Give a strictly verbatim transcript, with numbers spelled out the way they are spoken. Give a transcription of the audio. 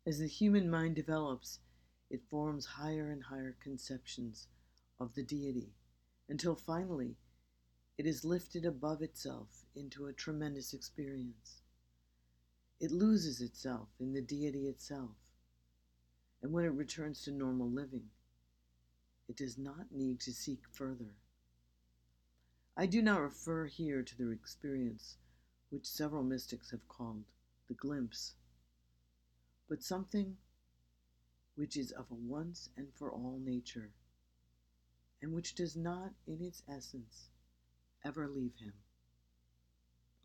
As the human mind develops, it forms higher and higher conceptions of the deity until finally it is lifted above itself into a tremendous experience. It loses itself in the deity itself, and when it returns to normal living, it does not need to seek further. I do not refer here to the experience which several mystics have called the glimpse, but something which is of a once and for all nature, and which does not, in its essence, ever leave him.